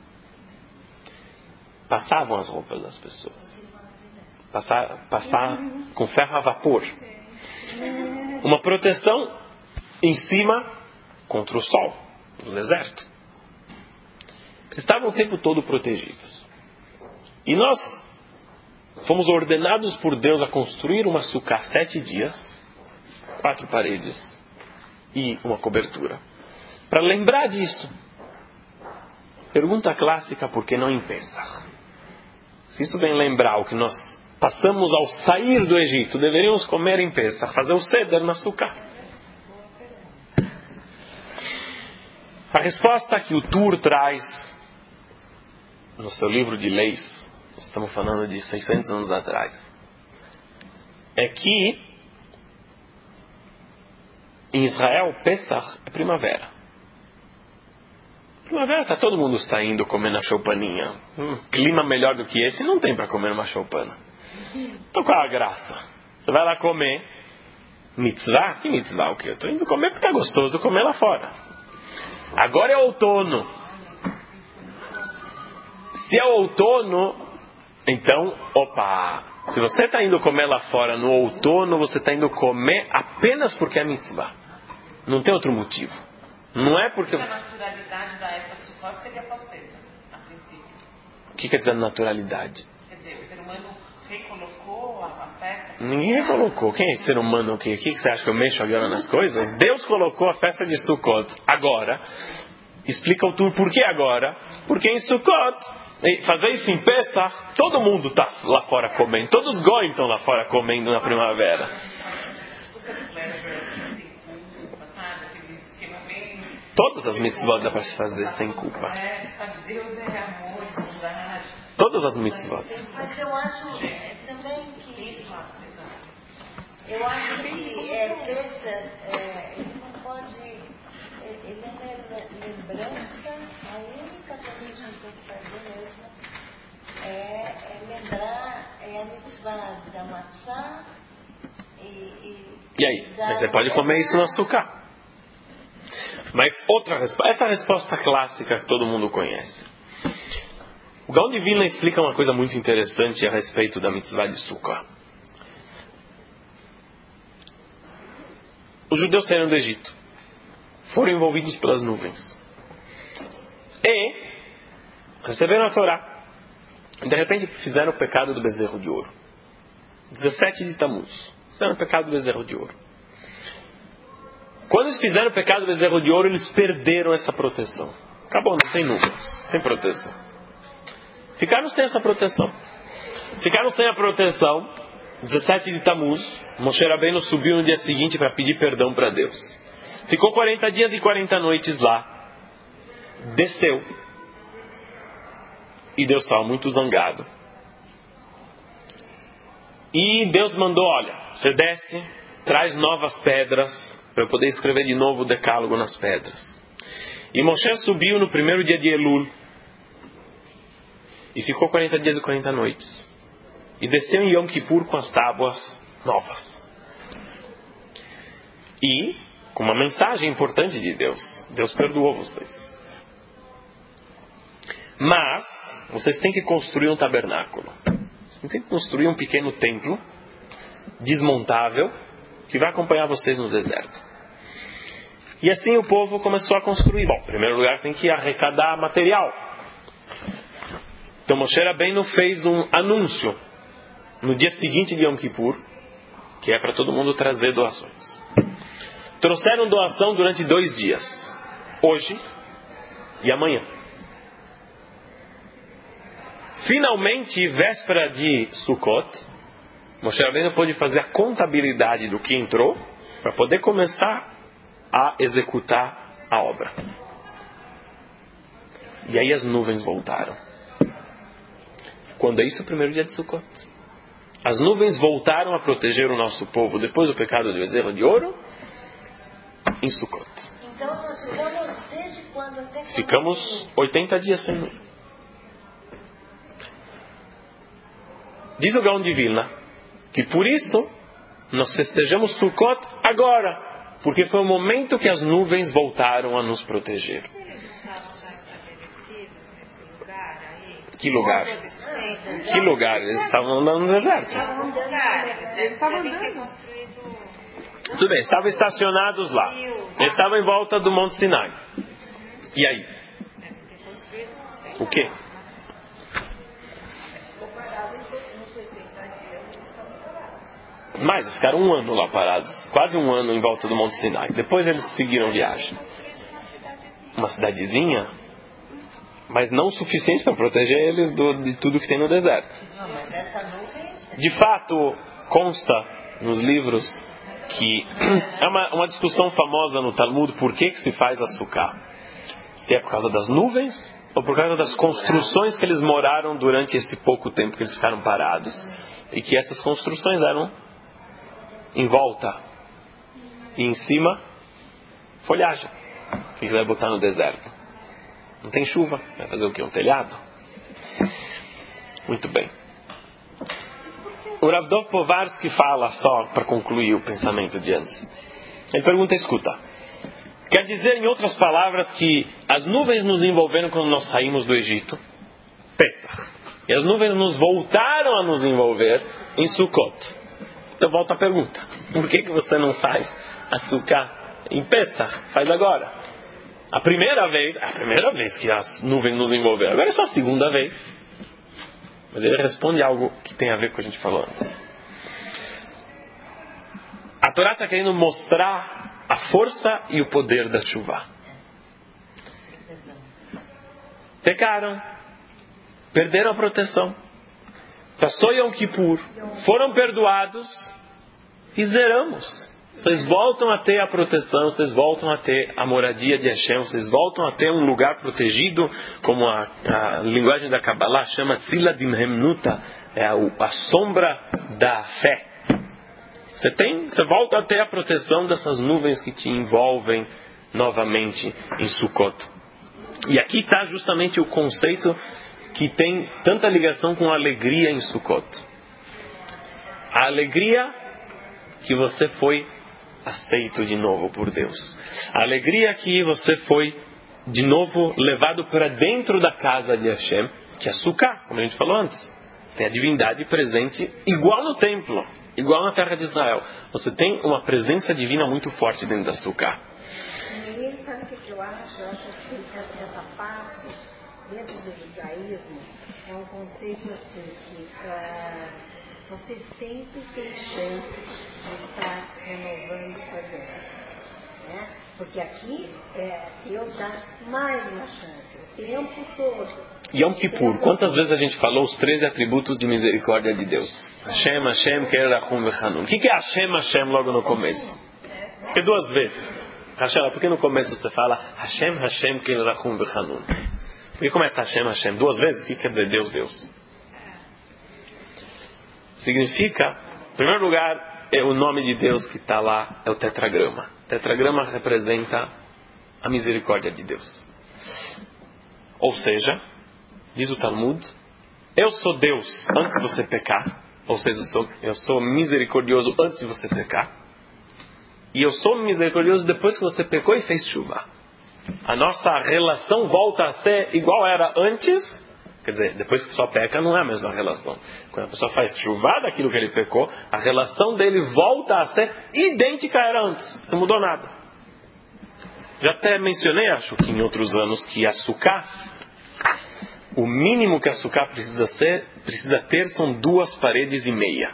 Passavam as roupas das pessoas. Passar com ferro a vapor. Uma proteção em cima contra o sol, no deserto. Estavam o tempo todo protegidos. E nós fomos ordenados por Deus a construir uma sucá 7 dias, 4 paredes e uma cobertura. Para lembrar disso. Pergunta clássica, por que não em Pesach? Se isso vem lembrar o que nós passamos ao sair do Egito, deveríamos comer em Pesach, fazer o Seder na sucá. A resposta que o Tur traz no seu livro de leis, estamos falando de 600 anos atrás, é que em Israel, Pesach é primavera. Primavera está todo mundo saindo, comendo a choupaninha. Clima melhor do que esse não tem para comer uma choupana. Então qual a graça? Você vai lá comer mitzvah? Que mitzvah o quê? Eu estou indo comer porque está gostoso comer lá fora. Agora é outono. Se é outono, então, se você está indo comer lá fora no outono, você está indo comer apenas porque é mitzvah. Não tem outro motivo. Não é porque... A naturalidade da época de Sukkot seria pós-Pesach, a princípio. O que quer dizer naturalidade? Quer dizer, o ser humano recolocou a festa... Ninguém recolocou. Quem é ser humano? O que você acha que eu mexo agora nas coisas? Deus colocou a festa de Sukkot agora. Explica o Tur por que agora. Porque em Sukkot, fazer isso em Pesach, todo mundo está lá fora comendo. Todos os goim estão lá fora comendo na primavera. Todas as mitzvot dá para se fazer sem culpa. Deus é amor, bondade. Todas as mitzvot. Mas eu acho também que... Eu acho que ele não pode... Ele é lembrança, a única coisa que a gente tem que fazer mesmo é lembrar, a mitzvah da matzá E aí? Mas você pode comer isso no açúcar. Mas outra resposta, essa resposta clássica que todo mundo conhece. O Gaon de Vilna explica uma coisa muito interessante a respeito da mitzvah de Sukkah. Os judeus saíram do Egito. Foram envolvidos pelas nuvens. E receberam a Torá. De repente fizeram o pecado do bezerro de ouro. 17 de Tammuz. Fizeram o pecado do bezerro de ouro. Quando eles fizeram o pecado do bezerro de ouro, eles perderam essa proteção. Acabou, não tem nuvens, não tem proteção. Ficaram sem essa proteção. Ficaram sem a proteção. 17 de Tammuz, Moshe Rabbeinu subiu no dia seguinte para pedir perdão para Deus. Ficou 40 dias e 40 noites lá. Desceu. E Deus estava muito zangado. E Deus mandou, olha, você desce, traz novas pedras, para eu poder escrever de novo o decálogo nas pedras. E Moshe subiu no primeiro dia de Elul. E ficou 40 dias e 40 noites. E desceu em Yom Kippur com as tábuas novas. E com uma mensagem importante de Deus. Deus perdoou vocês. Mas vocês têm que construir um tabernáculo. Vocês têm que construir um pequeno templo desmontável que vai acompanhar vocês no deserto. E assim o povo começou a construir. Bom, em primeiro lugar tem que arrecadar material. Então Moshe Rabbeinu fez um anúncio no dia seguinte de Yom Kippur, que é para todo mundo trazer doações. Trouxeram doação durante 2 dias. Hoje e amanhã. Finalmente, véspera de Sukkot, Moshe Rabbeinu pôde fazer a contabilidade do que entrou para poder começar a executar a obra. E aí as nuvens voltaram. Quando é isso? O primeiro dia de Sukkot. As nuvens voltaram a proteger o nosso povo depois do pecado do bezerro de ouro em Sukkot. Então nós ficamos desde quando até quando? Ficamos 80 dias sem nuvem. Diz o Gaon de Vilna que por isso nós festejamos Sukkot agora, porque foi o momento que as nuvens voltaram a nos proteger. Que lugar? Que lugar? Eles estavam andando no deserto. Eles estavam andando. Tudo bem, estavam estacionados lá. Eles estavam em volta do Monte Sinai. E aí? O quê? Mas eles ficaram 1 ano lá parados. Quase 1 ano em volta do Monte Sinai. Depois eles seguiram viagem. Uma cidadezinha, mas não o suficiente para proteger eles de tudo que tem no deserto. De fato, consta nos livros que é uma discussão famosa no Talmud por que se faz açúcar. Se é por causa das nuvens ou por causa das construções que eles moraram durante esse pouco tempo que eles ficaram parados. E que essas construções eram em volta e em cima folhagem. Quem quiser botar no deserto. Não tem chuva, vai fazer o quê? Um telhado? Muito bem. O Rav Dov Povarsky fala, só para concluir o pensamento de antes. Ele pergunta, escuta. Quer dizer, em outras palavras, que as nuvens nos envolveram quando nós saímos do Egito? Pesach. E as nuvens nos voltaram a nos envolver em Sukkot. Então volta a pergunta. Por que você não faz açúcar em Pesach? Faz agora. A primeira vez que as nuvens nos envolveram. Agora é só a segunda vez. Mas ele responde algo que tem a ver com o que a gente falou antes. A Torá está querendo mostrar a força e o poder da chuva. Pecaram. Perderam a proteção. Passou Yom Kippur. Foram perdoados. E zeramos. Vocês voltam a ter a proteção, vocês voltam a ter a moradia de Hashem, vocês voltam a ter um lugar protegido, como a linguagem da Kabbalah chama Tzila Dimhemnuta, é a sombra da fé. Você volta a ter a proteção dessas nuvens que te envolvem novamente em Sukkot. E aqui está justamente o conceito que tem tanta ligação com a alegria em Sukkot. A alegria que você foi aceito de novo por Deus. A alegria que você foi de novo levado para dentro da casa de Hashem, que é Sukkah, como a gente falou antes. Tem a divindade presente igual no templo, igual na terra de Israel. Você tem uma presença divina muito forte dentro da Sukkah. E sabe o que eu acho? Eu acho que essa parte dentro do judaísmo é um conceito assim que você sempre tem chance de estar renovando sua vida, né? Porque aqui Deus dá mais uma chance o tempo todo. Yom Kippur, quantas vezes a gente falou os 13 atributos de misericórdia de Deus? Hashem, Hashem, Ker Rachum Vechanun. O que é Hashem, Hashem logo no começo? Porque 2 vezes. Hashem, por que no começo você fala Hashem, Hashem, Ker Rachum Vechanun? Por que começa Hashem, Hashem 2 vezes? O que quer dizer Deus, Deus? Significa, em primeiro lugar, o nome de Deus que está lá é o tetragrama. O tetragrama representa a misericórdia de Deus. Ou seja, diz o Talmud, eu sou Deus antes de você pecar. Ou seja, eu sou misericordioso antes de você pecar. E eu sou misericordioso depois que você pecou e fez chuva. A nossa relação volta a ser igual era antes. Quer dizer, depois que a pessoa peca, não é a mesma relação. Quando a pessoa faz chuva daquilo que ele pecou, a relação dele volta a ser idêntica a era antes. Não mudou nada. Já até mencionei, acho que em outros anos, que açúcar, o mínimo que açúcar precisa ter são 2,5 paredes.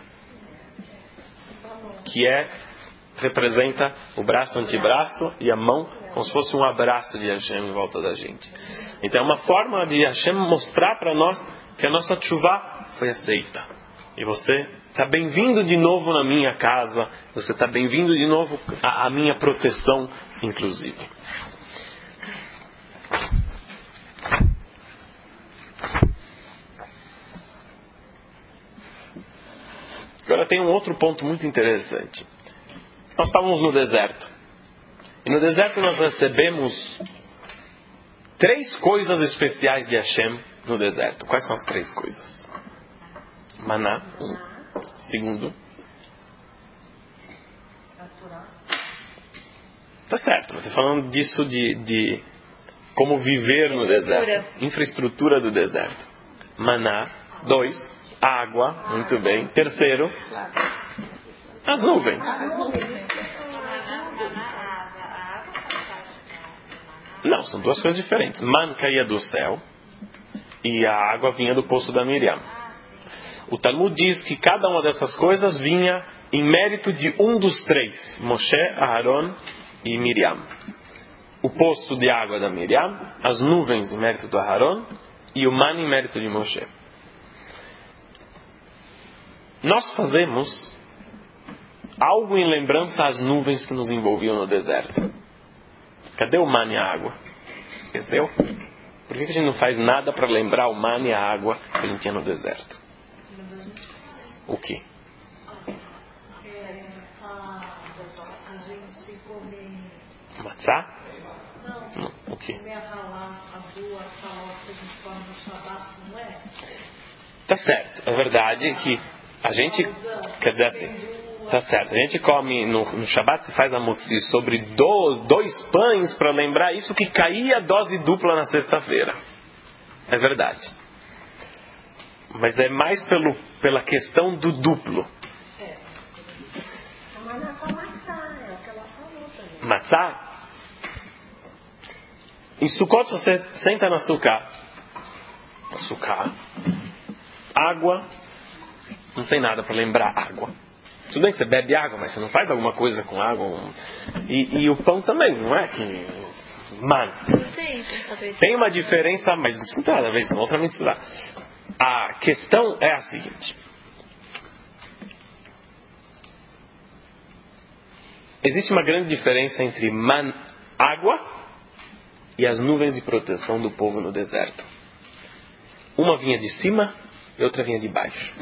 Que representa o braço, antebraço e a mão, como se fosse um abraço de Hashem em volta da gente. Então é uma forma de Hashem mostrar para nós que a nossa tshuva foi aceita. E você está bem-vindo de novo na minha casa. Você está bem-vindo de novo à minha proteção, inclusive. Agora tem um outro ponto muito interessante. Nós estávamos no deserto. E no deserto nós recebemos 3 coisas especiais de Hashem no deserto. Quais são as 3 coisas? Maná. 2. Tá certo, mas estou falando disso de como viver no deserto. Infraestrutura do deserto. Maná. 2. Água. Muito bem. 3. As nuvens. Não, são 2 coisas diferentes. Man caía do céu e a água vinha do poço da Miriam. O Talmud diz que cada uma dessas coisas vinha em mérito de um dos 3, Moshe, Aharon e Miriam. O poço de água da Miriam, as nuvens em mérito do Aharon e o man em mérito de Moshe. Nós fazemos algo em lembrança às nuvens que nos envolviam no deserto. Cadê o man e a água? Esqueceu? Por que a gente não faz nada para lembrar o man e a água que a gente tinha no deserto? O quê? Matzá? Não. O quê? Tá certo. É verdade que a gente, quer dizer assim, tá certo, a gente come no Shabat, se faz a motzi sobre 2 pães para lembrar isso que caía dose dupla na sexta-feira. É verdade. Mas é mais pela questão do duplo. Matzá? Em Sukkot você senta no açúcar, água, não tem nada para lembrar água. Tudo bem que você bebe água, mas você não faz alguma coisa com água. E o pão também, não é que... Mano, tem uma diferença, mas não tem nada a ver isso, outra mitzvah. A questão é a seguinte. Existe uma grande diferença entre água e as nuvens de proteção do povo no deserto. Uma vinha de cima e outra vinha de baixo.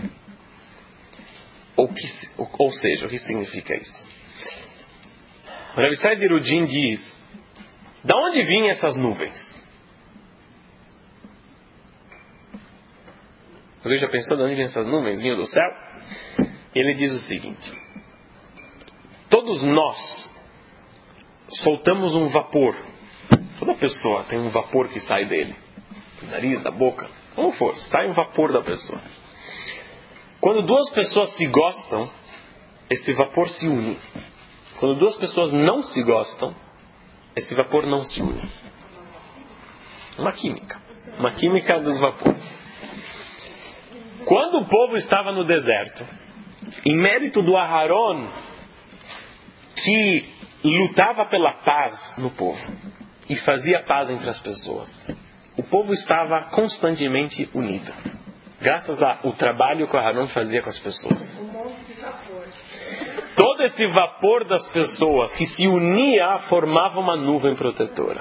Ou seja, o que significa isso? O Rav Israel de Erudin diz: da onde vinham essas nuvens? Alguém já pensou de onde vinham essas nuvens? Vinham do céu? E ele diz o seguinte: todos nós soltamos um vapor. Toda pessoa tem um vapor que sai dele. Do nariz, da boca, como for, sai um vapor da pessoa. Quando 2 pessoas se gostam, esse vapor se une. Quando 2 pessoas não se gostam, esse vapor não se une. Uma química dos vapores. Quando o povo estava no deserto, em mérito do Aharon, que lutava pela paz no povo e fazia paz entre as pessoas, o povo estava constantemente unido, graças ao trabalho que o Aharon fazia com as pessoas. Todo esse vapor das pessoas que se unia formava uma nuvem protetora.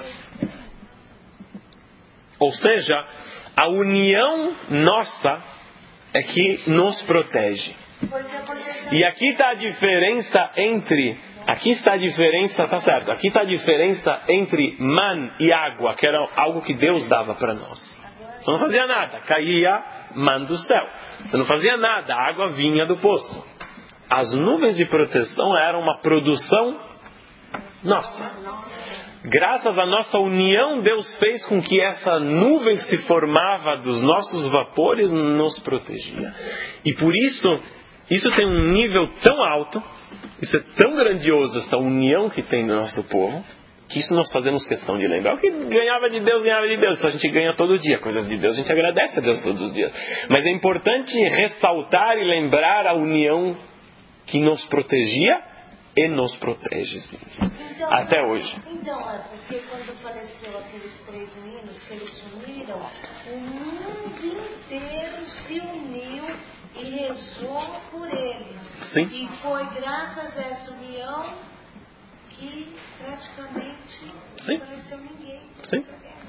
Ou seja, a união nossa é que nos protege. E aqui está a diferença entre... Aqui está a diferença, tá certo? Aqui está a diferença entre man e água, que era algo que Deus dava para nós. Você não fazia nada, caía man do céu. Você não fazia nada, a água vinha do poço. As nuvens de proteção eram uma produção nossa. Graças à nossa união, Deus fez com que essa nuvem que se formava dos nossos vapores nos protegia. E por isso tem um nível tão alto, isso é tão grandioso, essa união que tem no nosso povo, que isso nós fazemos questão de lembrar. O que ganhava de Deus, isso a gente ganha todo dia. Coisas de Deus, a gente agradece a Deus todos os dias. Mas é importante ressaltar e lembrar a união que nos protegia e nos protege, sim. Então, Até hoje. Então, é porque quando apareceu aqueles 3 meninos que eles sumiram, o mundo inteiro se uniu e rezou por eles. Sim. E foi graças a essa união que praticamente não apareceu ninguém. Sim.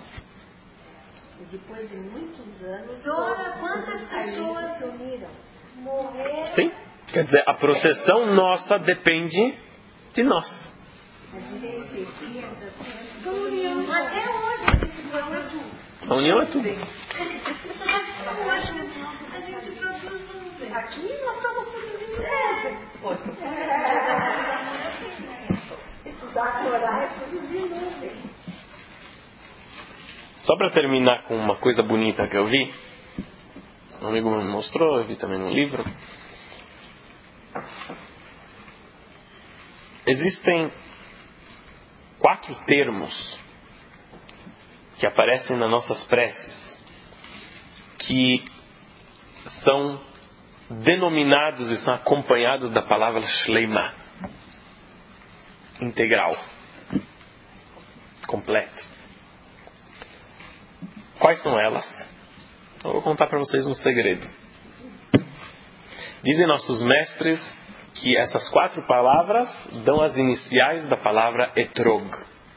E depois de muitos anos, Olha quantas pessoas se uniram. morreram. Sim. Quer dizer, a proteção nossa depende de nós. A diretoria da União. Até hoje a gente produz. A união é tudo. A gente produz nuvem. Aqui nós estamos produzindo estudar a Torá é produzir nuvem. Só para terminar com uma coisa bonita que eu vi, um amigo me mostrou, eu vi também no livro. Existem 4 termos que aparecem nas nossas preces que são denominados e são acompanhados da palavra Shleima, integral, completo. Quais são elas? Eu vou contar para vocês um segredo. Dizem nossos mestres que essas 4 palavras dão as iniciais da palavra Etrog.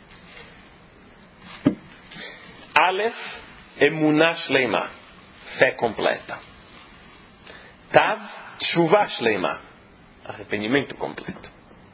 Aleph, Emunah Shleima, fé completa. Tav, Tshuva Shleima, arrependimento completo.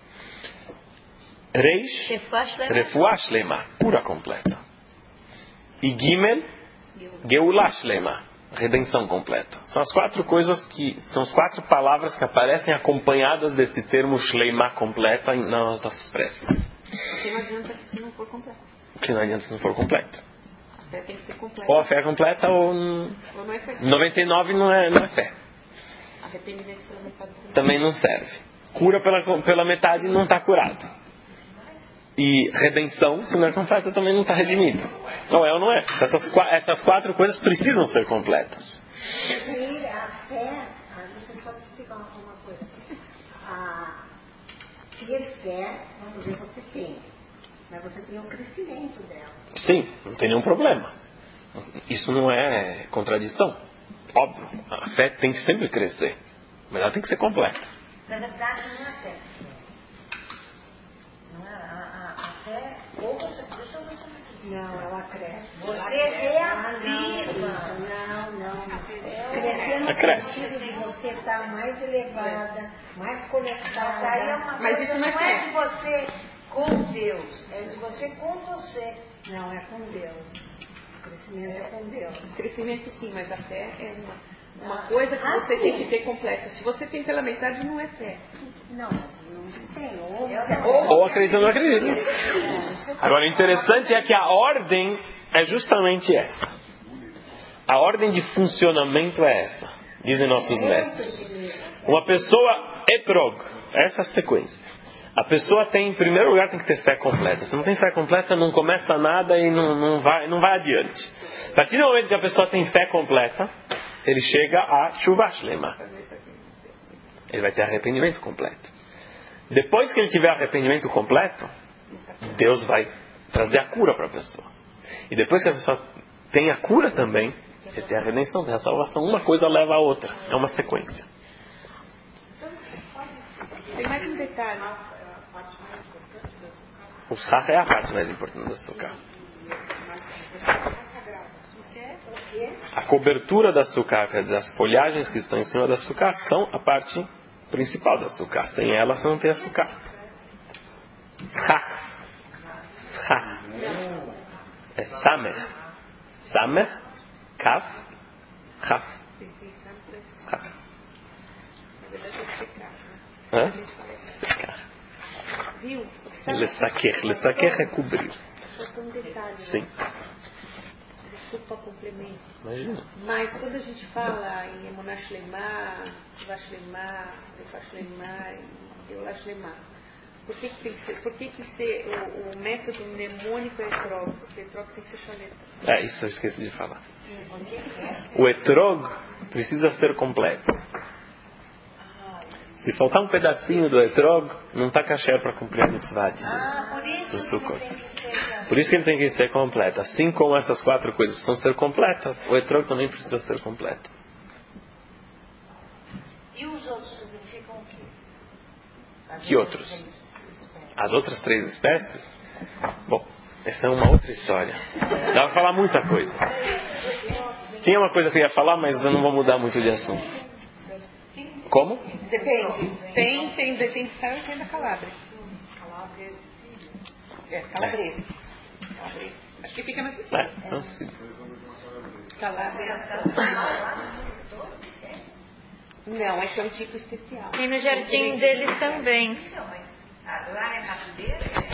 Reish, Refuah Shleima, cura completa. E Gimel, Geulah Shlema, redenção completa. São as 4 coisas que são as 4 palavras que aparecem acompanhadas desse termo Shleima completa nas nossas preces. Porque não adianta se não for completo. Que não adianta se não for completo. A fé tem que ser completa. Ou a fé é completa ou não é fé. 99 não é fé. Arrependimento pela metade também não serve. Cura pela metade não está curado. E redenção, se não é completa, também não está redimido. Então é ou não é? Essas 4 coisas precisam ser completas. E a fé, deixa eu só te explicar uma coisa. Ter fé, vamos ver, você tem. Mas você tem o crescimento dela. Sim, não tem nenhum problema. Isso não é contradição. Óbvio, a fé tem que sempre crescer. Mas ela tem que ser completa. Na verdade, não é fé. Não é a fé, ou você acredita ou você não acredita. Não, ela cresce. Você reafirma. Não. Crescer no Cresce. sentido de você estar mais elevada, mais conectada. Aí é uma Mas coisa, isso não é não fé. é de você com Deus, é de você com você. Não, é com Deus. O crescimento é com Deus. Crescimento sim, mas a fé é uma coisa que você tem que ter completa. Se você tem pela metade, não é fé. Não tem. Ou acredita ou não acredita. Agora, o interessante é que a ordem é justamente essa. A ordem de funcionamento é essa. Dizem nossos mestres. Uma pessoa etrog. Essa é a sequência. A pessoa tem, em primeiro lugar, tem que ter fé completa. Se não tem fé completa, não começa nada e não vai adiante. A partir do momento que a pessoa tem fé completa, ele chega a Tshuva Shlema. Ele vai ter arrependimento completo. Depois que ele tiver arrependimento completo, Deus vai trazer a cura para a pessoa. E depois que a pessoa tem a cura também, ele tem a redenção, tem a salvação. Uma coisa leva a outra. É uma sequência. Tem mais um detalhe. O Sach é a parte mais importante do açúcar. A cobertura do açúcar, quer dizer, as folhagens que estão em cima do açúcar, são a parte principal do açúcar. Sem ela, você não tem açúcar. Schach. Schach. É Samer. Samer, Kaf, Chaf. Schach. Hã? Viu? Lesaquer é cobrir. Só tem um detalhe. Sim. Desculpa o complemento. Imagina. Mas quando a gente fala em Emunah Shleima, Tshuva Shleima, Refuah Shleima e Geulah Shleima, por que ser o método mnemônico é etrog? Porque etrog tem que ser choleta. Isso eu esqueci de falar. O etrog precisa ser completo. Se faltar um pedacinho do etrog, não está kasher para cumprir a mitzvah por isso do Sukkot. tem que ser. Por isso que ele tem que ser completo. Assim como essas 4 coisas precisam ser completas, o etrog também precisa ser completo. E os outros significam o quê? Que outros? As outras 3 espécies? Bom, essa é uma outra história. Dá para falar muita coisa. Tinha uma coisa que eu ia falar, mas eu não vou mudar muito de assunto. Como? Depende. Tem detenção e tem da Calabria. Calabresa. Acho que fica mais difícil. Então, sim. Calabria. Não, é que é um tipo especial. E no jardim deles também. Lá é madeira?